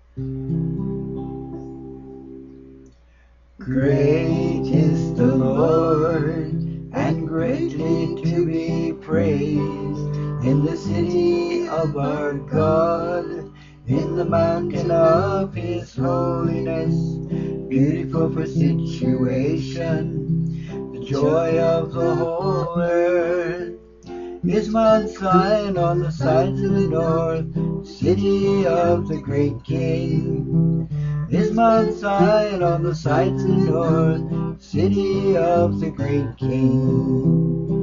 Great is the Lord, and greatly to be praised, in the city of our God, in the mountain of his holiness, beautiful for situation, the joy of the whole earth. Is Mount Zion on the sides of the north, city of the great King? Is Mount Zion on the sides of the north, city of the great King?